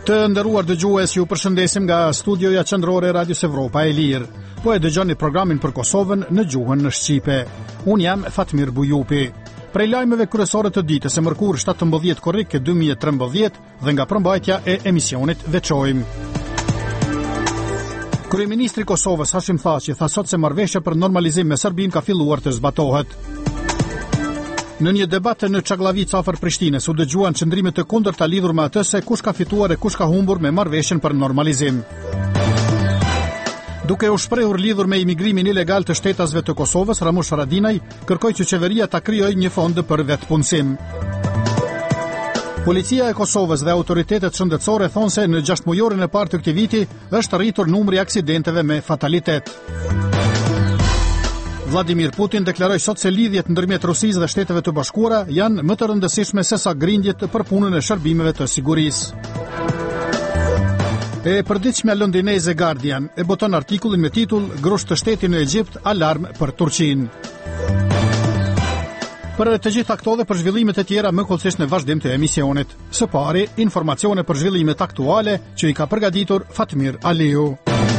Të nderuar dëgjues, ju përshëndesim nga studioja qendrore e Radios Evropa e Lirë. Po e dëgjoni programin për Kosovën në gjuhën në shqipe. Unë jam Fatmir Bujupi. Prej lajmeve kryesore të ditës e mërkur 17 korrik 2013 dhe nga përmbajtja e emisionit veçojmë. Kryeministri i Kosovës Hashim Thaçi tha sot se marrëveshja për normalizim me Serbinë ka filluar të zbatohet. Në një debat në Çagllavic afër Prishtinës u dëgjuan qëndrime të kundërta lidhur me atë se kush ka fituar e kush ka humbur me marrëveshjen për normalizim. Duke u shprehur lidhur me imigrimin ilegal të shtetasve të Kosovës, Ramush Haradinaj kërkoi që qeveria ta krijojë një fond për vetpunësim. Policia e Kosovës dhe autoritetet shëndetësore thonë se në 6 mujorin e parë të këtij viti është rritur numri i aksidenteve me fatalitet. Vladimir Putin deklaroi sot se lidhjet ndërmjet Rusisë dhe Shteteve të Bashkuara janë më të rëndësishme se sa grindjet për punën e shërbimeve të sigurisë. E përditshmja londineze Guardian e boton artikullin me titull "Grush të shtetit në Egjipt, alarm për Turqinë". Për të gjitha këto dhe për zhvillimet e tjera më kollësisht në vazhdim të emisionit. Së pari, informacione për zhvillimet aktuale që i ka përgatitur Fatmir Aliu.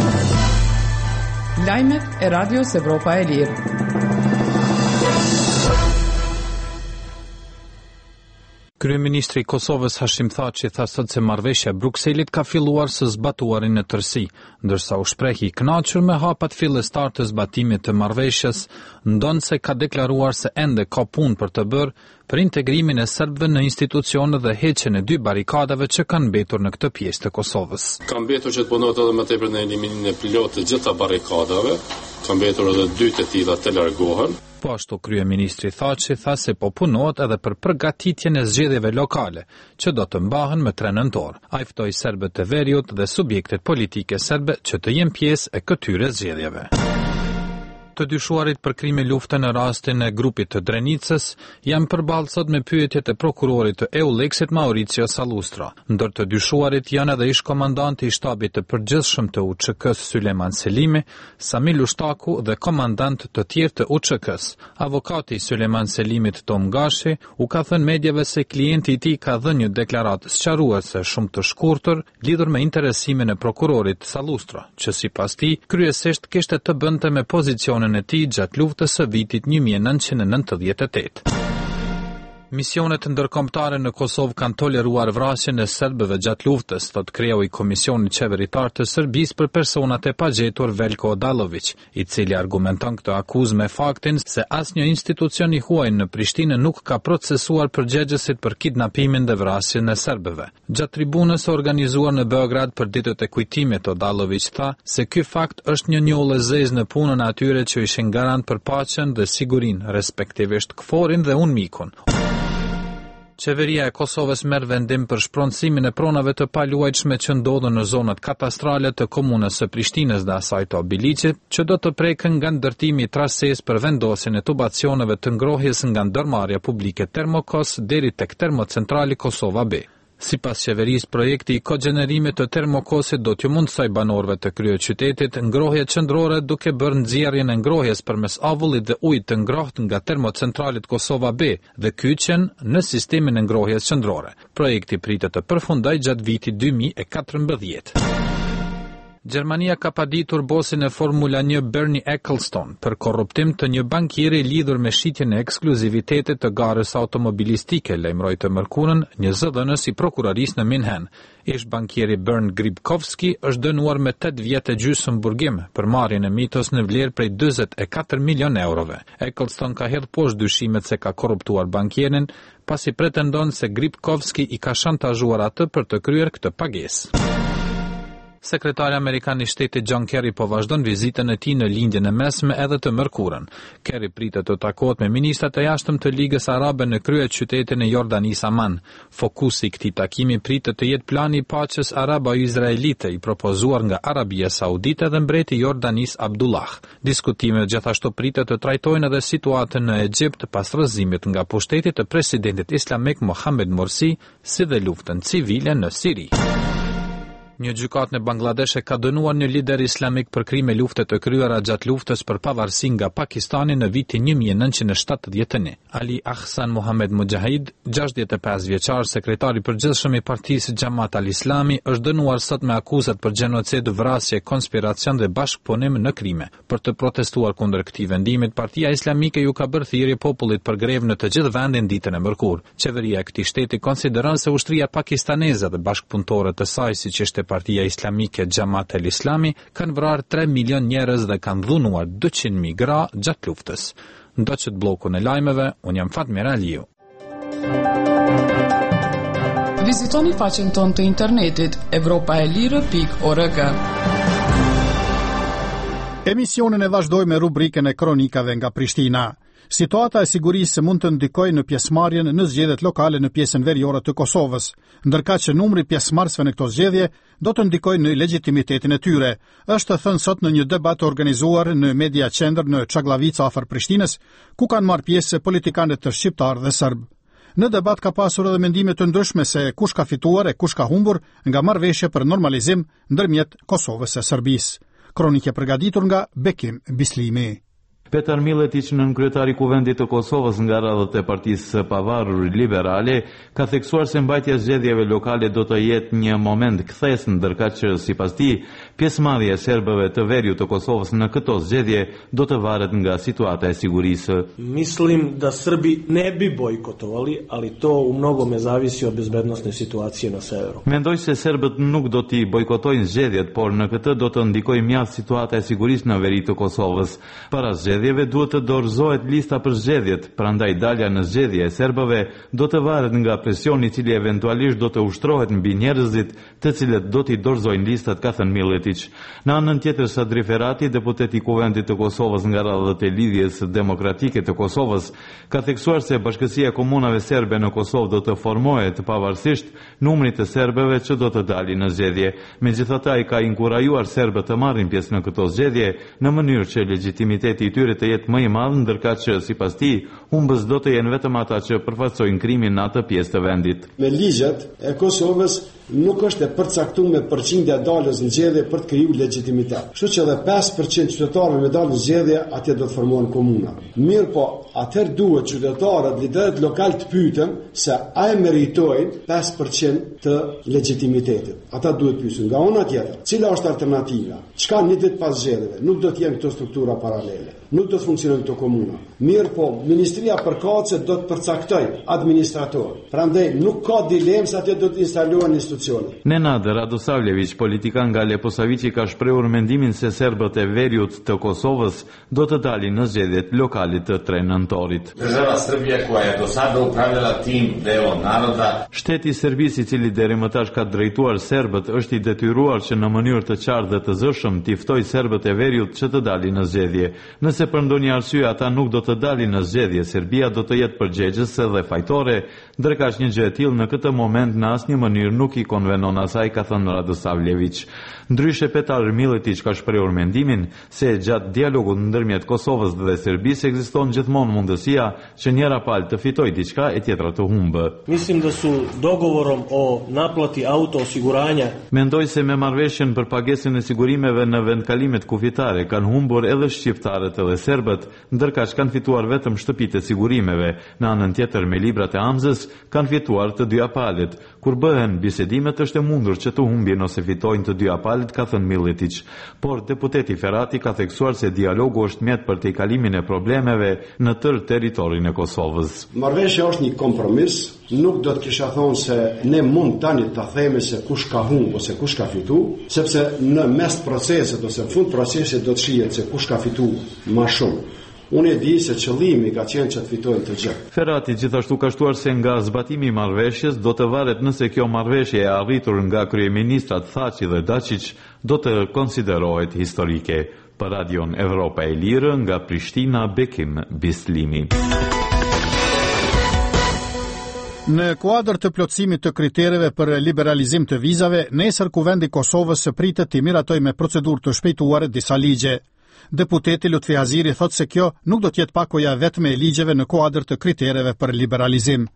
Lajmet e Radios Evropa e Lirë. Kryeministri i Kosovës Hashim Thaçi tha sot se marrëveshja e Brukselit ka filluar së zbatuarin në tërësi, ndërsa u shprehi i kënaqur me hapat fillestar të zbatimit të marrëveshjes, ndonë se ka deklaruar se ende ka punë për të bërë për integrimin e serbëve në institucione dhe heqjen e 2 barikadave që kanë mbetur në këtë pjesë të Kosovës. Ka mbetur që të punohet edhe më tepër në eliminimin e plot të gjitha barikadave, ka mbetur edhe 2 të tilla të largohen. Po ashtu kryeministri Thaçi tha se po punohet edhe për përgatitjen e zgjedhjeve lokale, që do të mbahen më 3 nëntor. Ai ftoi serbët e veriut dhe subjektet politike serbe që të jenë pjesë e këtyre zgjedhjeve. Të dyshuarit për krime lufte në rastin e grupit të Drenicës janë përballë sot me pyetjet e prokurorit të EULEX-it Mauricio Salustra. Ndër të dyshuarit janë edhe ish-komandanti i shtabit të përgjithshëm të UÇK-s Sulejman Selimi, Samil Ushtaku dhe komandant të tjerë të UÇK-s. Avokati i Sulejman Selimit Tom Gashi u ka thënë medjave se klienti i tij ka dhënë një deklaratë sqaruese shumë të shkurtër lidhur me interesimin e prokurorit Salustra, që sipas tij kryesisht kishte të bënte me pozicionin e tij gjatë luftës së vitit 1998. Misionet ndërkombëtare në Kosovë kanë toleruar vrasjen e serbëve gjatë luftës, thot kreu i Komisionit Qeveritar të Serbisë për personat e pagjetur Veljko Odalović, i cili argumenton këtë akuzë me faktin se asnjë institucion i huaj në Prishtinë nuk ka procesuar përgjegjësit për kidnapimin dhe vrasjen e serbëve. Gjatë tribunës organizuar në Beograd për ditët e kujtimit, Odalović tha se ky fakt është një njollë zezë në punën e atyre që ishin garant për paqen dhe sigurinë, respektivisht KFOR-in dhe UNMIK-un. Qeveria e Kosovës merr vendim për shpronësimin e pronave të paluajtshme që ndodhen në zonat katastrale të komunës së Prishtinës dhe asaj të Obiliqit, që do të prekën nga ndërtimi i trasesë për vendosjen e tubacioneve të ngrohjes nga ndërmarrja publike Termokos deri tek termocentrali Kosova B. Sipas qeverisë, projekti i kogenerimit të Termokosit do t'ju mundsoj banorëve të kryeqytetit ngrohje qendrore duke bërë nxjerrjen e ngrohjes përmes avullit dhe ujit të ngrohtë nga termocentralit Kosova B dhe kyçjen në sistemin e ngrohjes qendrore. Projekti pritet të përfundojë gjatë vitit 2014. Gjermania ka paditur bosin e Formula 1 Bernie Ecclestone për korruptim të një bankieri lidhur me shitjen e ekskluzivitetit të garës automobilistike, lajmëroi të mërkurën një zëdhënës i prokurorisë në Minhen. Ish bankieri Bernd Gribkovski është dënuar me 8 vjet e gjysmë burgim për marrjen e mitos në vlerë prej 44 milion eurove. Ecclestone ka hedhur poshtë dyshimet se ka korruptuar bankierin, pasi pretendon se Gribkovski i ka shantazhuar atë për të kryer këtë pagesë. Sekretari Amerikan i Shtetit John Kerry po vazhdon vizitën e tij në lindjen e mesme edhe të mërkurën. Kerry pritet të takohet me ministrat e jashtëm të Ligës Arabe në kryeqytetin e Jordanisë Amman. Fokusi i këtij takimi pritet të jetë plani i paqes arabo-izraelite i propozuar nga Arabia Saudite dhe mbreti i Jordanisë Abdullah. Diskutimet gjithashtu pritet të trajtojnë edhe situatën në Egjipt pas rrëzimit nga pushteti të presidentit islamik Mohamed Morsi, si dhe luftën civile në Siri. Një gjykatë në Bangladesh ka dënuar një lider islamik për krime lufte të kryera gjatë luftës për pavarësi nga Pakistani në vitin 1971. Ali Ahsan Mohamed Mujahid, 65 vjeçar, sekretari përgjithshëm i Partisë Jamaat al-Islami, është dënuar sot me akuzat për gjenocid, vrasje, konspiracion dhe bashkëpunim në krime. Për të protestuar kundër këtij vendimit, Partia Islamike ju ka bërë thirrje popullit për grevë në të gjithë vendin ditën e mërkurë. Qeveria e këtij shteti konsideron se ushtria pakistaneze dhe bashkëpunëtorët të saj, siç është Partia Islamike Jamaat al-Islami, kanë vrarë 3 milion njerëz dhe kanë dhunuar 200.000 gra gjatë luftës. Ndoqët bllokun e lajmeve, unë jam Fatmir Aliu. Vizitoni faqen tonë të internetit evropaelire.org. Emisionin e vazhdoj me rubrikën e kronikave nga Prishtina. Situata e sigurisë mund të ndikojë në pjesëmarrjen në zgjedhjet lokale në pjesën veriore të Kosovës, ndërkaq që numri pjesëmarrësve në këto zgjedhje do të ndikojë në legitimitetin e tyre, është thënë sot në një debat organizuar në Media Qendër në Çallavica afër Prishtinës, ku kanë marrë pjesë politikanët të shqiptar dhe serb. Në debat ka pasur edhe mendime të ndryshme se kush ka fituar e kush ka humbur nga marrëveshje për normalizim ndërmjet Kosovës e Serbisë. Kronike përgatitur nga Bekim Bislimi. Petar Miletić, nënkryetari i Kuvendit të Kosovës nga radhët e Partisë së Pavarur Liberale, ka theksuar se mbajtja e zgjedhjeve lokale do të jetë një moment kthes, ndërkaq që sipas tij, pjesëmarrja e serbëve të veriut të Kosovës në këto zgjedhje do të varet nga situata e sigurisë. Mislim da Srbi ne bi bojkotovali, ali to u mnogome zavisi od bezbednosne situacije na severu. Mendoj se serbët nuk do t'i bojkotojnë zgjedhjet, por në këtë do të ndikojë mjaft situata e sigurisë në veri të Kosovës. Para zgjedhjeve duhet të dorëzohet lista për zgjedhjet, prandaj dalja në zgjedhje e serbëve do të varet nga presioni i cili eventualisht do të ushtrohet mbi njerëzit të cilët do t'i dorëzojnë listat, ka thënë Miletić. Në anën tjetër, Sadri Ferati, deputet i Kuvendit të Kosovës nga radhët e Lidhjes Demokratike të Kosovës, ka theksuar se Bashkësia e Komunave Serbe në Kosovë do të formohet pavarësisht numrit të serbëve që do të dalin në zgjedhje. Megjithatë, ai ka inkurajuar serbët të marrin pjesë në këto zgjedhje në mënyrë që legitimiteti i tyre të jetë më i madh, ndërkaq që sipas tij humbës do të jenë vetëm ata që përfaqësojnë krimin në atë pjesë të vendit. Me ligjet e Kosovës nuk është e përcaktuar me përqindja dalës në zgjedhje për të krijuar legitimitet. Kështu që edhe 5% qytetarëve me dalë në zgjedhje atje do të formohen komuna. Mirë po, atëherë duhet qytetarët, liderët lokal të pyeten se a e meritojnë 5% të legitimitetit. Ata duhet pyesin. Nga ana tjetër, cila është alternativa? Çka një ditë pas zgjedhjeve? Nuk do të jenë këto struktura paralele. Nuk do të funksionojnë këto komuna. Mirë po, Ministria e Përkatëse do të përcaktojë administrator. Prandaj nuk ka dilemë se atje do të instalohen institucione. Nenad Radosavljević, politikan nga Leposavići, ka shprehur mendimin se serbët e veriut të Kosovës do të dalin në zgjedhjet lokale të 3 nëntorit. Država Srbija koja je do sada upravljala tim delom naroda. Shteti i Serbisë, i cili deri më tash ka drejtuar serbët, është i detyruar që në mënyrë të qartë dhe të zëshëm t'i ftojë serbët e veriut që të dalin në zgjedhje. Nëse për ndonjë arsye ata nuk do të dalin në zgjedhje, Serbia do të jetë përgjegjëse dhe fajtore, ndërkaq një gjë e tillë në këtë moment në asnjë mënyrë nuk i konvenon asaj, ka thënë Radosavljević. Ndryshe, Petar Miletić ka shprehur mendimin se gjatë dialogut ndërmjet Kosovës dhe Serbisë ekziston gjithmonë mundësia që njëra palë të fitojë diçka e tjetra të humbë. Mislim da su dogovorom o naplati auto osiguranja. Mendoj se me marrëveshjen për pagesën e sigurimeve në vendkalimet kufitare kanë humbur edhe shqiptarët edhe serbët, ndërkaq kanë fituar vetëm shtëpitë e sigurimeve. Në anën tjetër, me librat e Amzës kanë fituar të dyja palët. Kur bëhen bisedimet është e mundur që të humbin ose fitojnë të dyja palët, ka thënë Miletić. Por deputeti Ferati ka theksuar se dialogu është mjet për tejkalimin e problemeve në tërë territorin e Kosovës. Marrëveshja është një kompromis, nuk do të kisha thonë se ne mund tani ta themi se kush ka humbur ose kush ka fituar, sepse në mes procesit ose në fund procesit do të shihet se kush ka fituar më shumë. Unë e di se qëllimi ka qenë që të fitojnë të gjë. Ferati gjithashtu ka shtuar se nga zbatimi i marrëveshjes do të varet nëse kjo marrëveshje e arritur nga kryeministrat Thaçi dhe Dačić do të konsiderohet historike. Për Radion Evropa e Lirë, nga Prishtina, Bekim Bislimi. Në kuadër të plotësimit të kritereve për liberalizim të vizave, nesër Kuvendi i Kosovës së pritet të miratoj me procedurë të shpejtuare disa ligje. Deputeti Lutfi Haziri thotë se kjo nuk do të jetë pakoja vetëm e ligjeve në kuadër të kritereve për liberalizim.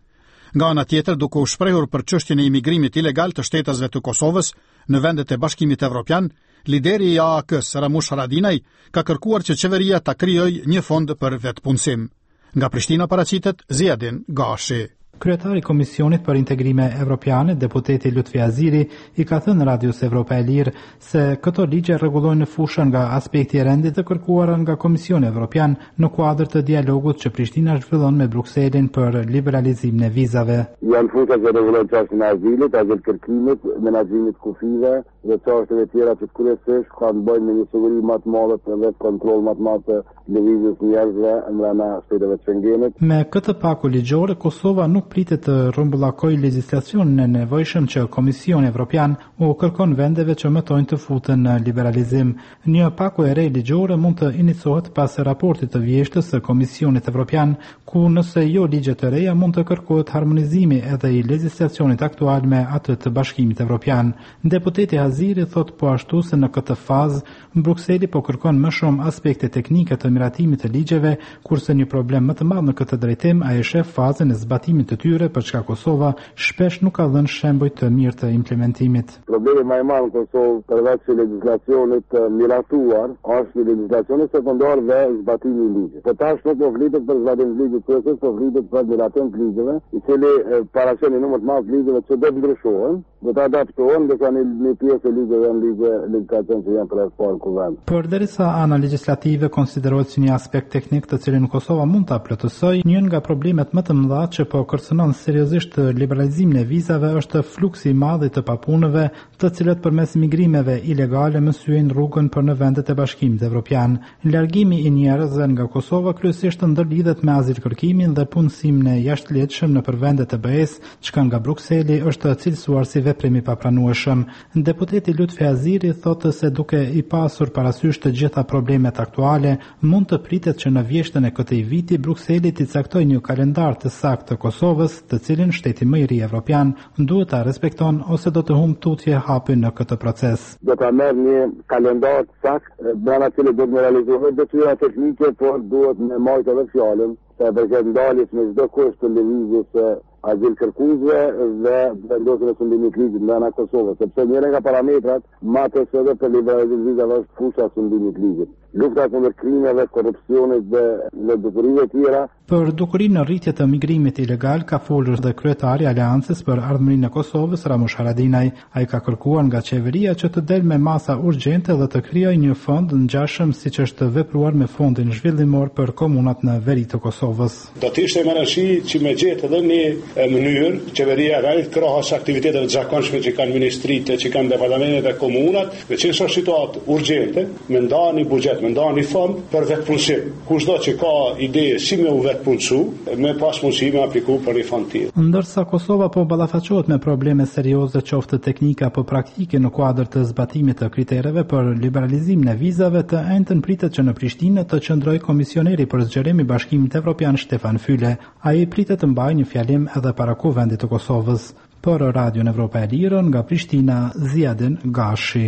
Nga ana tjetër, duke u shprehur për çështjen e imigrimit ilegal të shtetasve të Kosovës në vendet e Bashkimit Evropian, lideri i AAK-s Ramush Haradinaj ka kërkuar që qeveria ta krijojë një fond për vetpunësim. Nga Prishtina paraqitet Ziadin Gashi. Kryetari i Komisionit për Integrime Evropiane, deputeti Lutfi Aziri, i ka thënë Radios Evropa e Lirë se këto ligje rregullojnë në fushën nga aspekti i rendit të kërkuar nga Komisioni Evropian në kuadër të dialogut që Prishtina zhvillon me Brukselin për liberalizimin e vizave. Janë fushë që rregullojnë çështjen e azilit, kërkimit, menaxhimit kufive dhe çështjeve tjera që kryesisht kanë të bëjnë me një siguri më të madhe dhe kontroll më të madh të lëvizjes njerëzve brenda shteteve të Schengenit. Me këtë paku ligjore, Kosova nuk pritet të rrumbullakojë legjislacionin e nevojshëm që Komisioni Evropian u kërkon vendeve që mëtojnë të futen në liberalizim. Një paku e re ligjore mund të iniciohet pas raportit të vjeshtës së Komisionit Evropian, ku nëse jo ligje të reja mund të kërkohet harmonizimi edhe i legjislacionit aktual me atë të Bashkimit Evropian. Deputeti Haziri thot po ashtu se në këtë fazë Brukseli po kërkon më shumë aspekte teknike të miratimit të ligjeve, kurse një problem më të madh në këtë drejtim ai shef fazën e zbatimit të tyre, për çka Kosova shpesh nuk ka dhënë shembuj të mirë të implementimit. Problemi më i madh në Kosovë përveç legjislacionit miratuar është legjislacioni sekondar dhe zbatimi i ligjit. Po tash nuk po vlitet për zbatimin e ligjit, por po vlitet për miratim të ligjeve, i cili paraqen numër të madh ligjeve që do të ndryshohen, do të adaptohen dhe kanë një pjesë e ligjeve në legjislacion që janë për kuvend. Por derisa ana legjislative konsiderohet si një aspekt teknik të cilin Kosova mund ta plotësojë, një nga problemet më të mëdha që po kërcënon seriozisht liberalizimin e vizave është fluksi i madh të papunëve, të cilët përmes migrimeve ilegale mësyejnë rrugën për në vendet e Bashkimit Evropian. Largimi i njerëzve nga Kosova kryesisht ndërlidhet me azilkërkimin dhe punësimin e jashtëligjshëm nëpër vendet e BE-s, çka nga Brukseli është cilësuar si veprim i papranueshëm. Deputeti Lutfi Aziri thotë se duke i pasur parasysh të gjitha problemet aktuale, mund të pritet që në vjeshtën e këtij viti Brukseli të caktojë një kalendar të saktë të Kosovës, të cilin shteti më i ri evropian duhet ta respekton ose do të humbë tutje hapin në këtë proces. Do ta merr një kalendar të saktë, brenda të cilit do të realizohet detyra teknike, por duhet me marrë edhe fjalën se përket ndaljes me çdo kusht të lëvizjes azilkërkuesve dhe vendosjen e sundimit ligjit nga Kosova, sepse njëra nga parametrat më të së për liberalizimin e vizave është fusha e sundimit ligjit. Lufta kundër krimeve, korrupsionit dhe dukurive tjera. Për dukurinë në rritje të migrimit ilegal ka folur dhe kryetari i Aleancës për ardhmërinë e Kosovës, Ramush Haradinaj. Ai ka kërkuar nga qeveria që të del me masa urgjente dhe të krijojë një fond ngjashëm siç është vepruar me fondin zhvillimor për komunat në veri të Kosovës. Do të ishte mërashi që me gjetë edhe një mënyrë qeveria realisht krahas aktiviteteve të zakonshme që kanë ministritë, që kanë departamentet e komunat, dhe që është situatë urgjente, me ndani buxhet, me ndani fond për vetpunësim. Kushdo që ka ide si me u vetpunësu, me pas mundësi me apliku për një fond tjetër. Ndërsa Kosova po ballafaqohet me probleme serioze qoftë teknike apo praktike në kuadër të zbatimit të kritereve për liberalizimin e vizave, të njëjtën pritet që në Prishtinë të qëndrojë komisioneri për zgjerim i Bashkimit Evropian Stefan Füle. Ai pritet të mbajë një fjalim edhe para Kuvendit të Kosovës. Për Radion Evropa e Lirë nga Prishtina, Ziadin Gashi.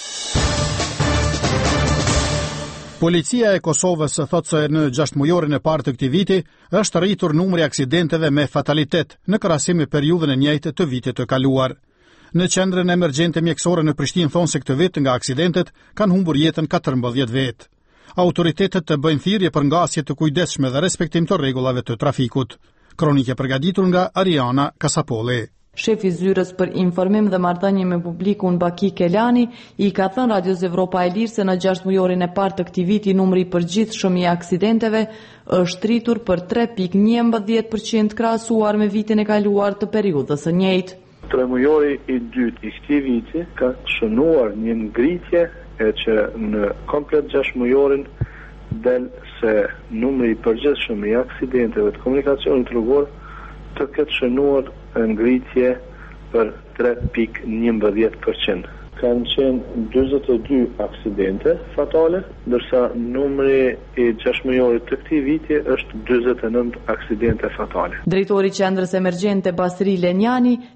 Policia e Kosovës thotë se në 6 mujorin e parë të këtij viti është rritur numri i aksidenteve me fatalitet në krahasim me periudhën e njëjtë të vitit të kaluar. Në qendrën emergjente mjekësore në Prishtinë thonë se këtë vit nga aksidentet kanë humbur jetën 14 vetë. Autoritetet të bëjnë thirrje për ngasje të kujdesshme dhe respektim të rregullave të trafikut. Kronikë përgatitur nga Ariana Kasapolli. Shefi zyrës për informim dhe marrëdhënie me publikun Baki Kelani i ka thënë Radios Evropa e Lirë se në 6 mujorin e parë të këtij viti numri i përgjithshëm i aksidenteve është rritur për 3.11% krahasuar me vitin e kaluar të periudhës së njëjtë. 3 mujori i dytë i këtij viti ka shënuar një ngritje e që në komplet 6 mujorin del se numri i përgjithshëm i aksidenteve të komunikacionit rrugor të ketë shënuar ngritje për 3.11%. Kanë qenë 42 aksidente fatale, ndërsa numri i 6 mujorit të këtij viti është 49 aksidente fatale. Drejtori i Qendrës Emergjente Basri Lenjani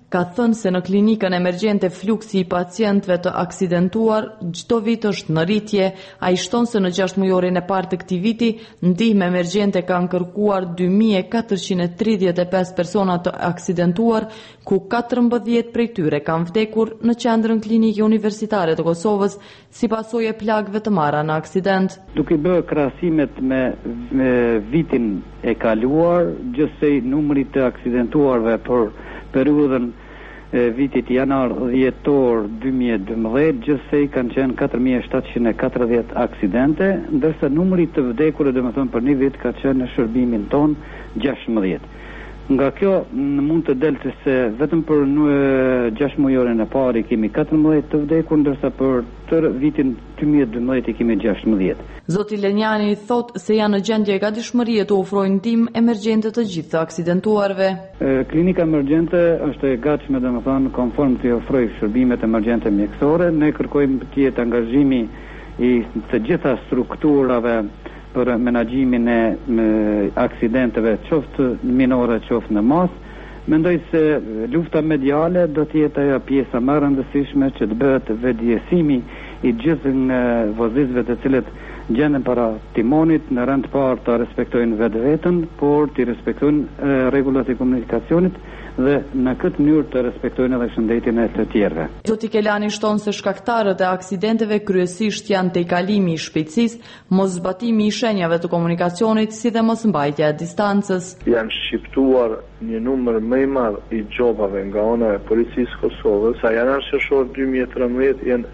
ka thënë se në klinikën emergjente fluksi i pacientëve të aksidentuar çdo vit është në rritje. Ai shton se në 6 mujorin e parë të këtij viti ndihmë emergjente kanë kërkuar 2435 persona të aksidentuar, ku 14 prej tyre kanë vdekur në qendrën klinike universitare të Kosovës si pasojë e plagëve të marra në aksident. Duke bërë krahasimet me vitin e kaluar, gjithsej numri të aksidentuarve për periudhën vitit janar-dhjetor 2012, gjithsej kanë qenë 4740 aksidente, ndërsa numri të vdekurve, domethënë për një vit, ka qenë në shërbimin ton 16. Nga kjo mund të delë se vetëm për 6 mujorin e parë kemi 14 të vdekur, ndërsa për tërë vitin 2012 kemi 16. Zoti Lenjani thot se janë në gjendje gatishmërie të ofrojnë ndihmë emergjente të gjithë të aksidentuarve. Klinika emergjente është e gatshme, domethënë konform të ofrojë shërbimet emergjente mjekësore. Ne kërkojmë të jetë angazhimi i të gjitha strukturave për menaxhimin e aksidenteve, qoftë minore, qoftë në mas. Mendoj se lufta mediale do të jetë ajo pjesa më e rëndësishme që të bëhet vetëdijësimi i gjithë vozizëve të cilët gjenden para timonit, në rend të parë të respektojnë vetveten, por të respektojnë rregullat e komunikacionit dhe në këtë mënyrë të respektojnë edhe shëndetin e të tjerëve. Zoti Kelani shton se shkaktarët e aksidenteve kryesisht janë tejkalimi i shpejtësisë, moszbatimi i shenjave të komunikacionit, si dhe mosmbajtja e distancës. Janë shqiptuar një numër më i madh i gjobave nga ana e policisë Kosovës. Sa janar qershor 2013 janë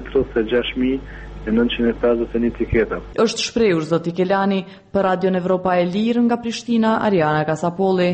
136.951 tiketa. Është shprehur zoti Kelani për Radion Evropa e Lirë nga Prishtina, Ariana Kasapolli.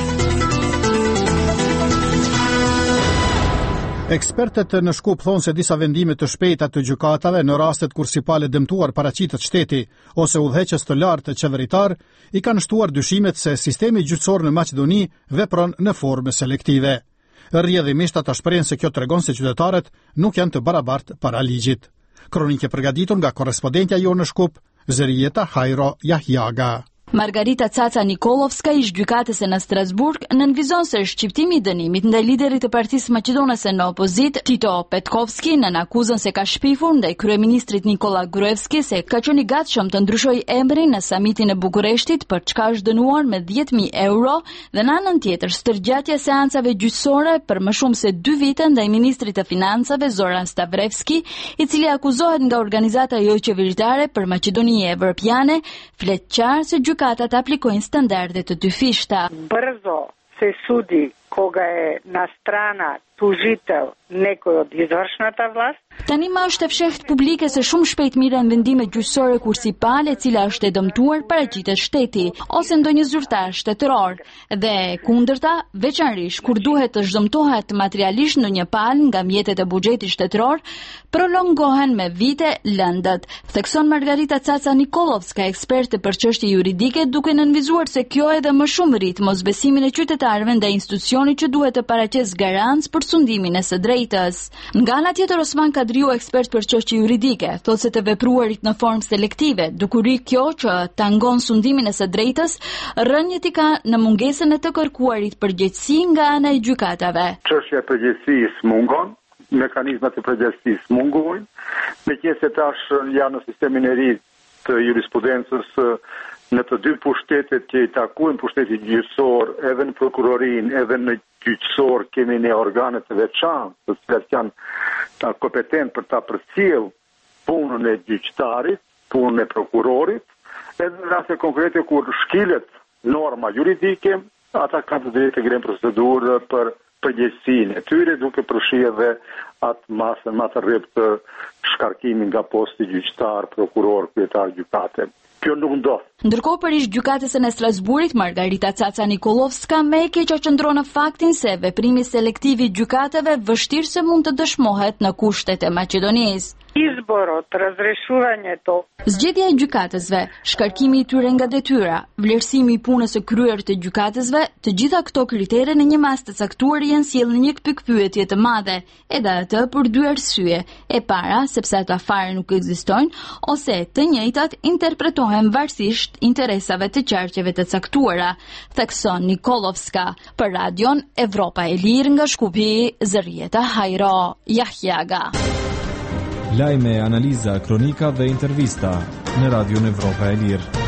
Ekspertet në Shkup thonë se disa vendime të shpejta të gjykatave në rastet kur sipale dëmtuar paraqitet shteti ose udhëheqës të lartë qeveritar i kanë shtuar dyshimet se sistemi gjyqësor në Maqedoni vepron në forme selektive. Rrjedhimisht ata shprehen se kjo tregon se qytetarët nuk janë të barabartë para ligjit. Kronike përgatitur nga korrespondentja jonë në Shkup, Zerieta Hajro Jahjaga. Margarita Caca Nikolovska, ish gjykatëse në Strasburg, nënvizon se shqiptimi i dënimit ndaj liderit të Partisë Maqedonase në opozit, Tito Petkovski, nën akuzën se ka shpifur ndaj kryeministrit Nikola Gruevski se ka qenë i gatshëm të ndryshojë emrin në samitin e Bukureshtit, për çka është dënuar me 10.000 euro, dhe në anën tjetër stërgjatja e seancave gjyqësore për më shumë se 2 vite ndaj ministrit të financave Zoran Stavrevski, i cili akuzohet nga organizata jo qeveritare për Maqedoni Evropiane, flet qartë se gjykatat aplikojnë standarde të dyfishta. Brzo se sudi koga je na strana tužitelj nekoj od izvršната vlast. Tani më është e fshehtë publike se shumë shpejt mirën vendime gjyqësore kur sipale e cila është e dëmtuar paraqitet shteti ose ndonjë zyrtar shtetëror, dhe kundërta, veçanërisht kur duhet të zhdëmtohet materialisht në një palë nga mjetet e buxhetit shtetëror, prolongohen me vite lëndët, thekson Margarita Caca Nikolovska, eksperte për çështje juridike, duke nënvizuar se kjo edhe më shumë rrit mosbesimin e qytetarëve ndaj institucionit që duhet të paraqes garancë për sundimin e së drejtës. Nga ana tjetër, Osman Kadriu, ekspert për çështje juridike, thotë se të vepruarit në formë selektive, dukuri kjo që tangon sundimin e së drejtës, rënjët i ka në mungesën e të kërkuarit përgjegjësi nga ana e gjykatave. Çështja e përgjegjësisë mungon, mekanizmat e përgjegjësisë mungojnë, meqenëse tash janë në sistemin e ri të jurisprudencës në të dy pushtetet që i takojnë pushtetit gjyqësor, edhe në prokurorin, edhe në gjyqësor, kemi ne organet të veçantë, të cilat janë kompetent për ta përcjellë punën e gjyqtarit, punën e prokurorit, edhe në raste konkrete kur shkilet norma juridike, ata kanë të drejtë të ngrenë procedurë për përgjegjësinë e tyre, duke përfshirë edhe atë masën më të rrëpt të shkarkimin nga posti gjyqtar, prokuror, kryetar gjykate. Kjo nuk ndodh. Ndërkohë, për ish gjykatëse në Strasburit, Margarita Caca Nikolovska me e keq qëndron në faktin se veprimi selektiv i gjykatave vështirë se mund të dëshmohet në kushtet e Maqedonisë. Izborot, razrešuvanjem to. Zgjedhja e gjykatësve, shkarkimi i tyre nga detyra, vlerësimi i punës së kryer të gjykatësve, të gjitha këto kritere në një mas të caktuar janë sjellën një pikpyetje të madhe, edhe atë për dy arsye. E para, sepse ata fare nuk ekzistojnë, ose të njëjtat interpretohen varësisht interesave të qarqeve të caktuara, thekson Nikolovska, për radion Evropa e Lirë nga Shkupi, Zërieta Hajro, Jahjaga. Lajme, analiza, kronika dhe intervista në Radion Evropa e Lirë.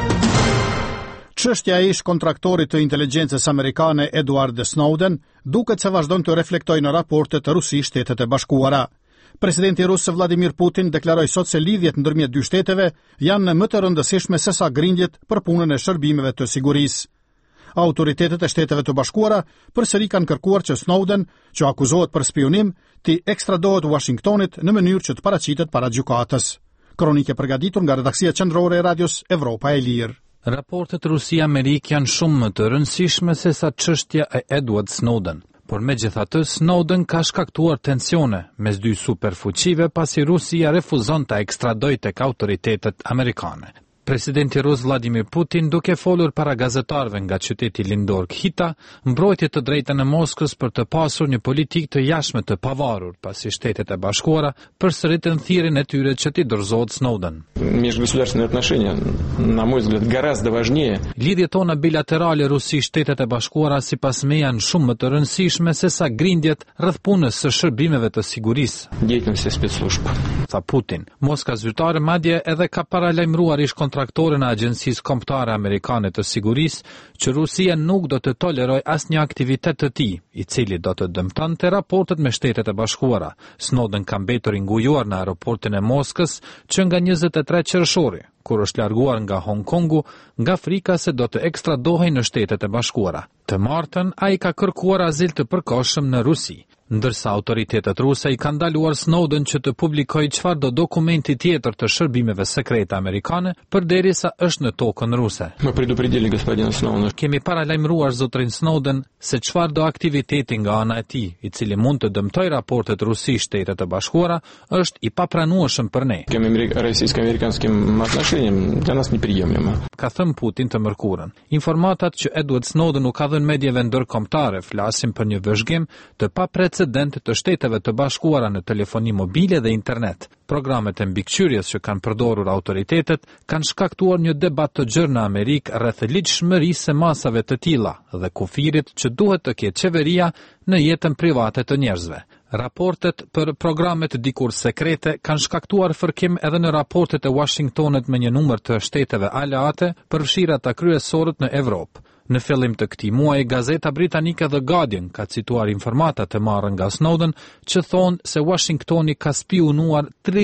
Çështja e ish kontraktorit të inteligjencës amerikane Edward Snowden duket se vazhdon të reflektojë në raportet të Rusi-Shtetet e Bashkuara. Presidenti rus Vladimir Putin deklaroi sot se lidhjet ndërmjet dy shteteve janë më të rëndësishme se sa grindjet për punën e shërbimeve të sigurisë. Autoritetet e Shteteve të Bashkuara përsëri kanë kërkuar që Snowden, që akuzohet për spionim, të ekstradohet Washingtonit në mënyrë që të paraqitet para gjykatës. Kronike përgatitur nga redaksia qendrore e Radios Evropa e Lirë. Raportet Rusi-Amerik janë shumë më të rëndësishme se sa çështja e Edward Snowden. Por megjithatë, Snowden ka shkaktuar tensione mes dy superfuqive pasi Rusia refuzon ta ekstradojë tek autoritetet amerikane. Presidenti rus Vladimir Putin, duke folur para gazetarëve nga qyteti lindor Khita, mbrojti të drejtën e Moskës për të pasur një politikë të jashtme të pavarur, pasi Shtetet e Bashkuara përsëritën thirrjen e tyre që t'i dorëzohet Snowden. Межгосударственные отношения, на мой взгляд, гораздо важнее. Lidhjet tona bilaterale Rusi-Shtetet e Bashkuara sipas me janë shumë më të rëndësishme se sa grindjet rreth punës së shërbimeve të sigurisë. Деятельности спецслужб. Tha Putin. Moska zyrtare madje edhe ka paralajmëruar ish kontraktorën e Agjencisë Kombëtare Amerikane të Sigurisë që Rusia nuk do të tolerojë asnjë aktivitet të tij, i cili do të dëmtonte raportet me Shtetet e Bashkuara. Snowden ka mbetur i ngujuar në aeroportin e Moskës që nga 23 qershori, kur është larguar nga Hong Kongu, nga frika se do të ekstradohej në Shtetet e Bashkuara. Të martën, ai ka kërkuar azil të përkohshëm në Rusi, ndërsa autoritetet ruse i kanë ndaluar Snowden që të publikojë çfarëdo dokumenti tjetër të shërbimeve sekrete amerikane përderisa është në tokën ruse. Мы предупредили господина Сноудена. Kemi paralajmëruar zotrin Snowden se çfarëdo aktiviteti nga ana e tij, i cili mund të dëmtojë raportet Rusi-Shtetet e Bashkuara, është i papranueshëm për ne. Российско-американским отношениям для нас неприемлемо. Ka thënë Putin të mërkurën. Informatat që Edward Snowden u ka dhënë mediave ndërkombëtare flasin për një vëzhgim të paprecedent të Shteteve të Bashkuara në telefoni mobile dhe internet. Programet e mbikëqyrjes që kanë përdorur autoritetet kanë shkaktuar një debat të gjerë në Amerikë rreth ligjshmërisë së masave të tilla dhe kufirit që duhet të ketë qeveria në jetën private të njerëzve. Raportet për programet dikur sekrete kanë shkaktuar fërkim edhe në raportet e Washingtonit me një numër të shteteve aleate, përfshirë ata kryesorët në Evropë. Në fillim të këtij muaji, gazeta britanike The Guardian ka cituar informata të marrë nga Snowden që thonë se Washingtoni ka spionuar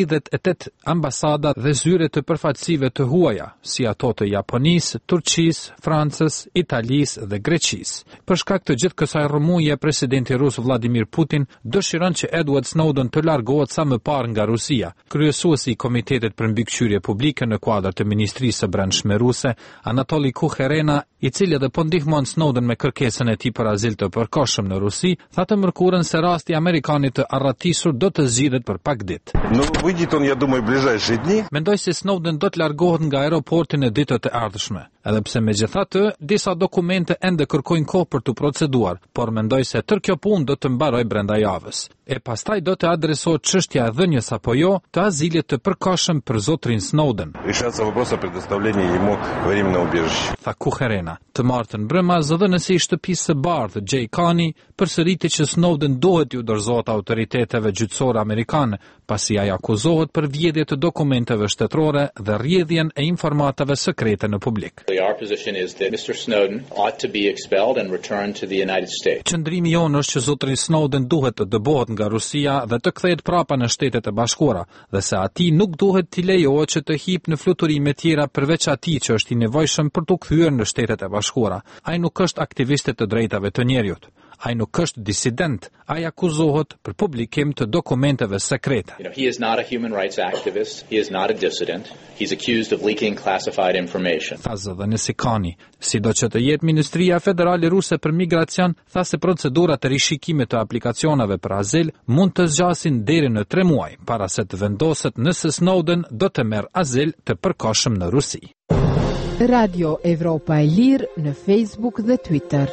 38 ambasada dhe zyre të përfaqësive të huaja, si ato të Japonisë, Turqisë, Francës, Italisë dhe Greqisë. Për shkak të gjithë kësaj rrëmuje, presidenti rus Vladimir Putin dëshiron që Edward Snowden të largohet sa më parë nga Rusia. Kryesuesi i Komitetit për Mbikëqyrje Publike në kuadër të Ministrisë së Brendshme ruse, Anatoli Kucherena, i cili edhe po ndihmon Snowden me kërkesën e tij për azil të përkohshëm në Rusi, tha të mërkurën se rasti amerikanit të arratisur do të zgjidhet për pak ditë. Mendoj se Snowden do të largohet nga aeroporti në ditët e ardhshme. Edhe pse megjithatë, disa dokumente ende kërkojnë kohë për të proceduar, por mendoj se tërë kjo punë do të mbarojë brenda javës. E pastaj do të adresohet çështja e dhënies apo jo të azilit të përkohshëm për zotrin Snowden. Tha Kucherena. Të martën brëma, zëdhënësi i shtëpisë së bardhë, Jay Carney, përsëriti që Snowden duhet ju dorëzohet autoriteteve gjyqësore amerikane, pasi ai akuzohet për vjedhje të dokumenteve shtetërore dhe rrjedhjen e informatave sekrete në publik. Qëndrimi jonë është që zotri Snowden duhet të dëbohet nga Rusia dhe të kthehet prapa në Shtetet e Bashkuara, dhe se atij nuk duhet t'i lejohet që të hip në fluturime tjera përveç atij që është i nevojshëm për të kthyer në Shtetet e Bashkuara. Ai nuk është aktivist të drejtave të njerëzit. Ai nuk është disident, ai akuzohet për publikim të dokumenteve sekrete. He is not a human rights activist, he is not a dissident, he's accused of leaking classified information. Tha Zëdhëni Sikani, sido që të jetë Ministria Federale Ruse për Migracion, tha se procedurat e rishikimit të aplikacionave për azil mund të zgjasin deri në 3 muaj, para se të vendoset nëse Snowden do të merr azil të përkohshëm në Rusi. Radio Evropa e Lirë në Facebook dhe Twitter.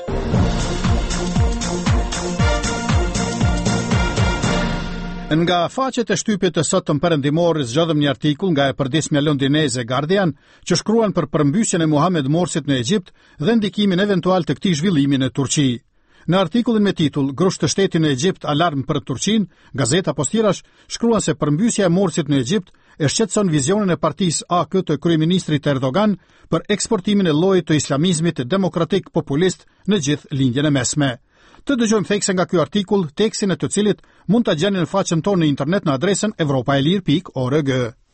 Nga faqet e shtypit të sotëm perëndimor zgjodhëm një artikull nga e përditshmja londineze Guardian që shkruan për përmbysjen e Mohamed Morsit në Egjipt dhe ndikimin eventual të këtij zhvillimi në Turqi. Në artikullin me titull "Grusht të shtetit në Egjipt alarm për Turqinë", gazeta Postirash shkruan se përmbysja e Morsit në Egjipt e shqetëson vizionin e partisë AK të kryeministrit Erdogan për eksportimin e llojit të islamizmit demokratik populist në gjithë lindjen e mesme. Të dëgjojmë thekse nga ky artikull, tekstin e të cilit mund ta gjeni në faqen tonë në internet në adresën europaelir.org.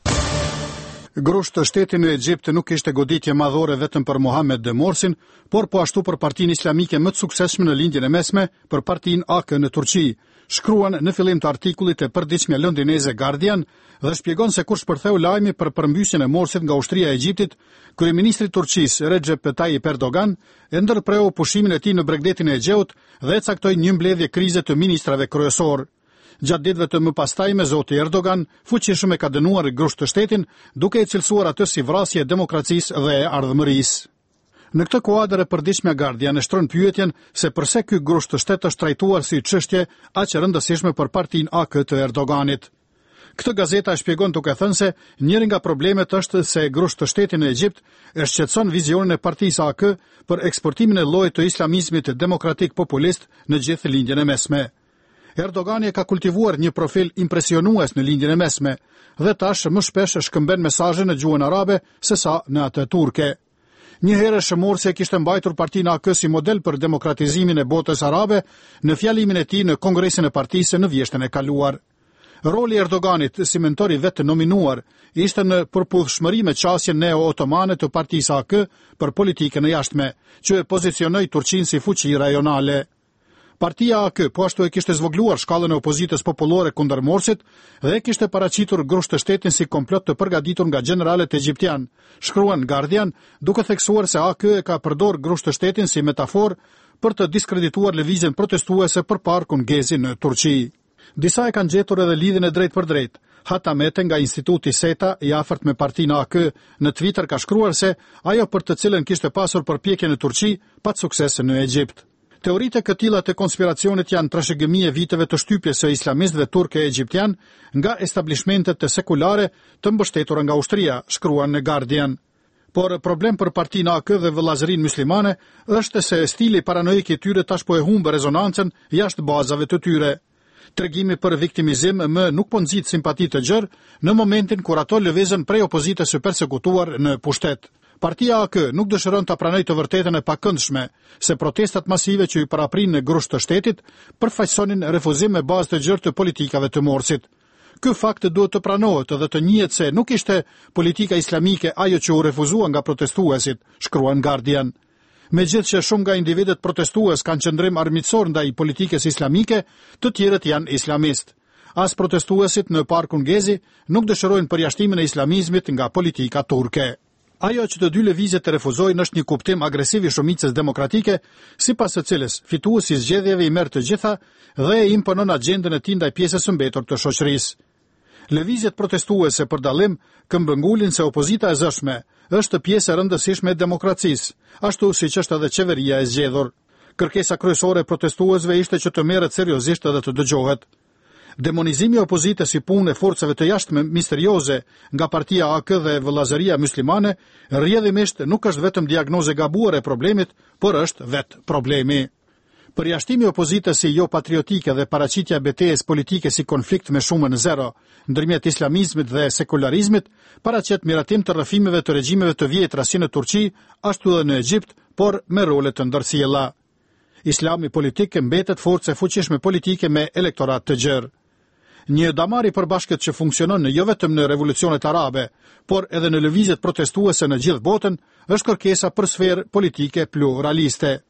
Grusht të shtetit në Egjipt nuk ishte goditje madhore vetëm për Mohamed Morsin, por po ashtu për partinë islamike më të suksesshme në lindjen e mesme, për partinë AK në Turqi. Shkruan në fillim të artikullit e përditshmja londineze Guardian dhe shpjegon se kur shpërtheu lajmi për përmbysjen e Morsit nga ushtria e Egjiptit, kryeministri i Turqisë Recep Tayyip Erdogan e ndërpreu pushimin e tij në Bregdetin e Egjeut dhe e caktoi një mbledhje krize të ministrave kryesor. Gjatë ditëve të mëpastajme, zoti Erdogan fuqishëm e ka dënuar grusht të shtetin, duke e cilësuar atë si vrasje e demokracisë dhe e ardhmërisë. Në këtë kuadër e përditshmja Guardian e shtron pyetjen se pse ky grusht të shtet është trajtuar si çështje aq e rëndësishme për partinë AK të Erdoganit. Këtë gazeta e shpjegon duke thënë se njëri nga problemet është se grusht të shtetit në Egjipt e shqetëson vizionin e partisë AK për eksportimin e llojit të islamizmit demokratik populist në gjithë lindjen e mesme. Erdogani ka kultivuar një profil impresionues në lindjen e mesme dhe tash më shpesh shkëmben mesazhe në gjuhën arabe sesa në atë turke. Një herë Morsi kishte mbajtur partinë AK si model për demokratizimin e botës arabe në fjalimin e tij në kongresin e partisë në vjeshtën e kaluar. Roli i Erdoganit si mentor i vetë nominuar ishte në përputhshmëri me qasjen neo-otomane të partisë AK për politikën e jashtme, që e pozicionoi Turqinë si fuqi rajonale. Partia AK po ashtu e kishte zvogluar shkallën e opozitës popullore kundër Morsit dhe e kishte paraqitur grusht të shtetin si komplot të përgatitur nga generalet egjiptian, shkruan Guardian, duke theksuar se AK e ka përdor grusht të shtetin si metafor për të diskredituar lëvizjen protestuese përpara kongresit në Turqi. Disa e kanë gjetur edhe lidhjen e drejt për drejt. Hatamete nga Instituti SETA i afërt me partinë AK në Twitter ka shkruar se ajo për të cilën kishte pasur përpjekje në Turqi pat sukses në Egjipt. Teoritë e këtilla të konspiracionit janë trashëgimi e viteve të shtypjes së islamistëve turke egjiptian nga establishmentet e sekulare të mbështetura nga ushtria, shkruan në Guardian. Por problem për partinë AK dhe vëllazërinë muslimane është se stili paranoik i tyre tash po e humbë rezonancën jashtë bazave të tyre. Tregimi për viktimizim më nuk po nxit simpati të gjerë në momentin kur ato lëvizën prej opozitës së persekutuar në pushtet. Partia AK nuk dëshiron të pranojë të vërtetën e pakëndshme se protestat masive që i paraprin në grusht të shtetit përfaqësonin refuzim me bazë të gjerë të politikave të Morsit. Ky fakt duhet të pranohet dhe të njihet se nuk ishte politika islamike ajo që u refuzua nga protestuesit, shkruan Guardian. Megjithëse që shumë nga individët protestues kanë qëndrim armiqësor ndaj politikës islamike, të tjerët janë islamistë. As protestuesit në Parkun Gezi nuk dëshirojnë përjashtimin e islamizmit nga politika turke. Ajo që të dy lëvizjet e refuzojnë është një kuptim agresiv i shumicës demokratike, sipas së cilës fituesi i zgjedhjeve i merr të gjitha dhe e imponon agjendën e tij ndaj pjesës së mbetur të shoqërisë. Lëvizjet protestuese për dallim këmbëngulin se opozita e zëshme është pjesë e rëndësishme e demokracisë, ashtu siç është edhe qeveria e zgjedhur. Kërkesa kryesore e protestuesve ishte që të merret seriozisht edhe të dëgjohet. Demonizimi i opozitës si punë e forcave të jashtme misterioze nga partia AK dhe vëllazëria muslimane rrjedhimisht nuk është vetëm diagnoze gabuar e problemit, por është vetë problemi. Përjashtimi i opozitës si jo patriotike dhe paraqitja e betejës politike si konflikt me shumën zero ndërmjet islamizmit dhe sekularizmit paraqet miratim të rrëfimeve të regjimeve të vjetra si në Turqi, ashtu edhe në Egjipt, por me role të ndërsjella. Islami politik mbetet forcë e fuqishme politike me elektorat të gjerë. Një damar i përbashkët që funksionon jo vetëm në revolucionet arabe, por edhe në lëvizjet protestuese në gjithë botën, është kërkesa për sferë politike pluraliste.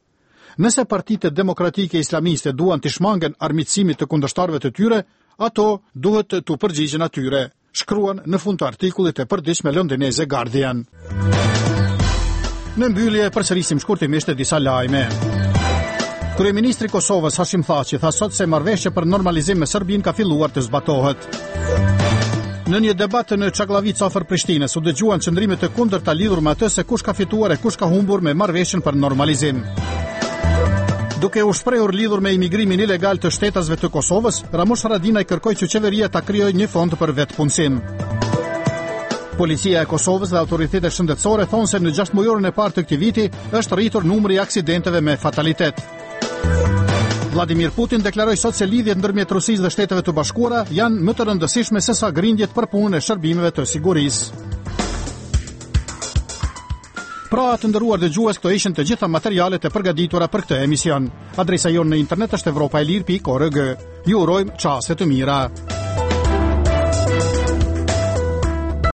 Nëse partitë demokratike islamiste duan të shmangen armiqësimit të kundërshtarëve të tyre, ato duhet të përgjigjen atyre, shkruan në fund të artikullit e përditshme londineze Guardian. Në mbyllje përsërisim shkurtimisht disa lajme. Kryeministri i Kosovës Hashim Thaçi tha sot se marrëveshja për normalizim me Serbinë ka filluar të zbatohet. Në një debat në Çaklavic afër Prishtinës u dëgjuan qëndrimet e kundërta lidhur me atë se kush ka fituar e kush ka humbur me marrëveshjen për normalizim. Duke u shprehur lidhur me imigrimin ilegal të shtetasve të Kosovës, Ramush Haradinaj kërkoi që qeveria ta krijojë një fond për vetpunësim. Policia e Kosovës dhe autoritetet shëndetësore thonë se në 6 mujorin e parë të këtij viti është rritur numri i aksidenteve me fatalitet. Vladimir Putin deklaroi sot se lidhjet ndërmjet Rusisë dhe Shteteve të Bashkuara janë më të rëndësishme se sa grindjet për punën e shërbimeve të sigurisë. Pra, të nderuar dëgjues, këto ishin të gjitha materialet e përgatitura për këtë emision. Adresa jonë në internet është europaelir.org. Ju urojmë çaste të mira.